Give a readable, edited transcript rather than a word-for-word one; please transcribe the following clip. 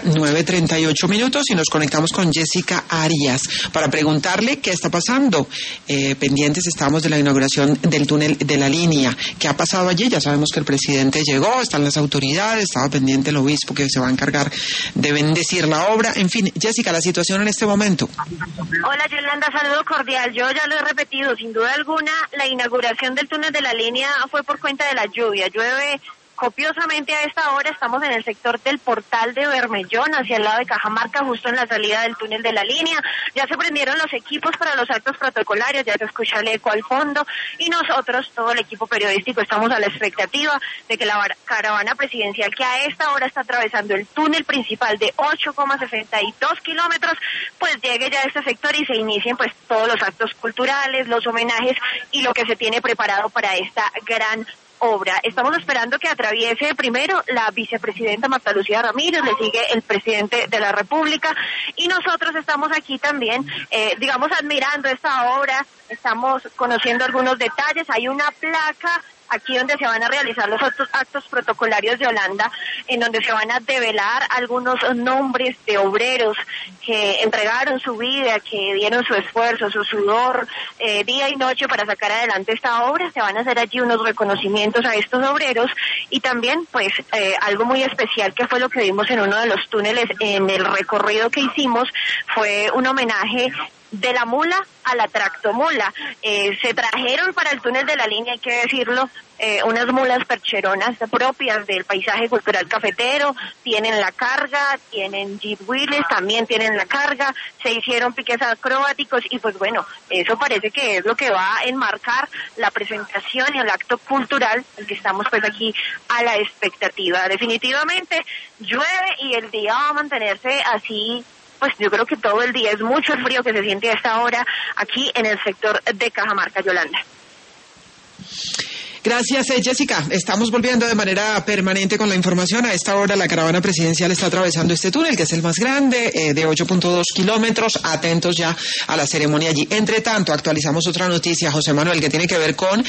9:38 y nos conectamos con Jessica Arias para preguntarle qué está pasando. Pendientes estamos de la inauguración del túnel de la línea. ¿Qué ha pasado allí? Ya sabemos que el presidente llegó, están las autoridades, estaba pendiente el obispo que se va a encargar de bendecir la obra. En fin, Jessica, la situación en este momento. Hola Yolanda, saludo cordial. Yo ya lo he repetido, sin duda alguna, la inauguración del túnel de la línea fue por cuenta de la lluvia. Llueve copiosamente a esta hora. Estamos en el sector del Portal de Bermellón, hacia el lado de Cajamarca, justo en la salida del túnel de la línea. Ya se prendieron los equipos para los actos protocolarios, ya se escucha el eco al fondo, y nosotros, todo el equipo periodístico, estamos a la expectativa de que la caravana presidencial, que a esta hora está atravesando el túnel principal de 8,62 kilómetros, pues llegue ya a este sector y se inicien pues todos los actos culturales, los homenajes y lo que se tiene preparado para esta gran obra. Estamos esperando que atraviese primero la vicepresidenta Marta Lucía Ramírez, le sigue el presidente de la República, y nosotros estamos aquí también, admirando esta obra, estamos conociendo algunos detalles. Hay una placa aquí donde se van a realizar los actos protocolarios de Holanda, en donde se van a develar algunos nombres de obreros que entregaron su vida, que dieron su esfuerzo, su sudor, día y noche para sacar adelante esta obra. Se van a hacer allí unos reconocimientos a estos obreros, y también pues algo muy especial que fue lo que vimos en uno de los túneles en el recorrido que hicimos, fue un homenaje de la mula a la tractomula. Se trajeron para el túnel de la línea, hay que decirlo, unas mulas percheronas propias del paisaje cultural cafetero. Tienen la carga, tienen jeep wheels, también tienen la carga, se hicieron piques acrobáticos, y pues bueno, eso parece que es lo que va a enmarcar la presentación y el acto cultural, el que estamos pues aquí a la expectativa. Definitivamente llueve y el día va a mantenerse así. Pues yo creo que todo el día es mucho el frío que se siente a esta hora aquí en el sector de Cajamarca, Yolanda. Gracias, Jessica. Estamos volviendo de manera permanente con la información. A esta hora la caravana presidencial está atravesando este túnel, que es el más grande, de 8.2 kilómetros. Atentos ya a la ceremonia allí. Entre tanto, actualizamos otra noticia, José Manuel, que tiene que ver con